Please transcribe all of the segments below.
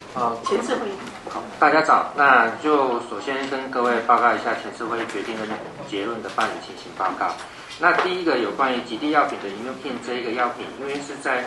前次会议。 好，大家早。那就首先跟各位报告一下前次会议决定跟结论的办理情形报告。那第一个有关于极地药品的Imupin这一个药品，因为是在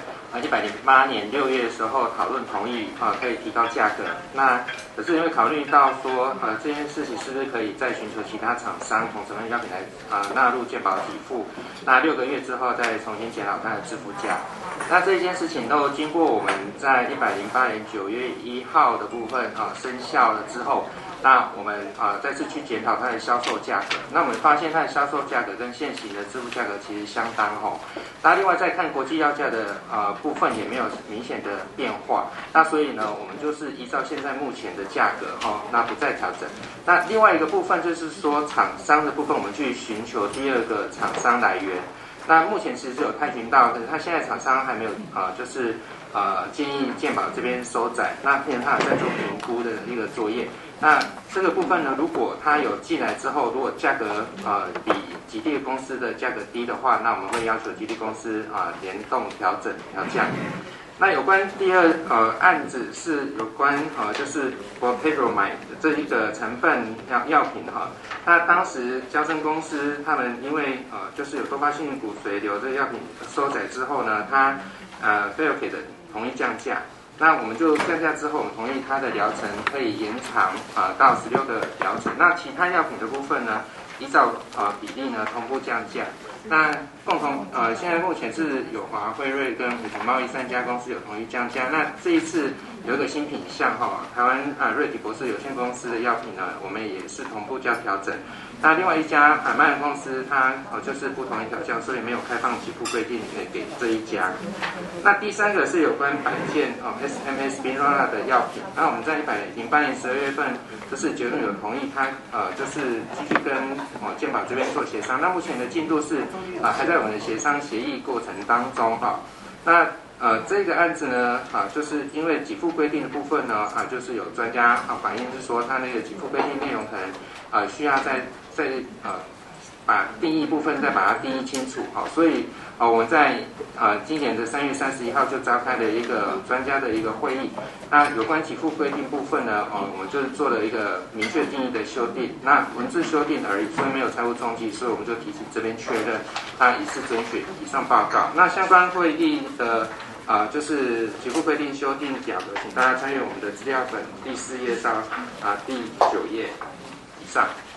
108年6月的时候讨论同意可以提高价格。那可是因为考虑到说这件事情是不是可以再寻求其他厂商同成分药品来纳入健保给付，那6个月之后再重新检讨它的支付价。那这件事情都经过我们在108年9月1号的部分生效了之后。那我们再次去检讨它的销售价格，那我们发现它的销售价格跟现行的支付价格其实相当那另外再看国际药价的部分也没有明显的变化，那所以呢，我们就是依照现在目前的价格那不再调整。那另外一个部分就是说厂商的部分，我们去寻求第二个厂商来源。那目前其实是有探寻到，可是他现在厂商还没有就是建议健保这边收载，那目前他有在做评估的一个作业。那这个部分呢，如果它有进来之后，如果价格比极地公司的价格低的话，那我们会要求极地公司联动调价。那有关第二案子是有关就是 Bortezomib 这一个成分药品那当时交生公司他们因为就是有多发性骨髓瘤这个药品收载之后呢，它Velcade 的同意降价。那我们就降价之后，我们同意它的疗程可以延长到16个疗程。那其他药品的部分呢，依照比例呢同步降价。那共同现在目前是友华、辉瑞跟虎城贸易3家公司有同意降价。那这一次有一个新品项台湾瑞体博士有限公司的药品呢，我们也是同步调整。那另外一家曼人公司，它就是不同意调降，所以没有开放给付规定给这一家。那第三个是有关百健SMS Spinraza 的药品。那我们在108年12月份，就是结论有同意它就是继续跟健保这边做协商。那目前的进度是还在我们的协商协议过程当中那这个案子呢就是因为给付规定的部分呢就是有专家反映是说它那个给付规定内容可能需要再把定义部分再把它定义清楚所以我们在今年的3月31号就召开了一个专家的一个会议。那有关给付规定部分呢我们就是做了一个明确定义的修订，那文字修订而已，所以没有财务中计，所以我们就提醒这边确认它已是准许以上报告。那相关会议的就是给付规定修订表格，请大家参阅我们的资料本第4页到第9页以上。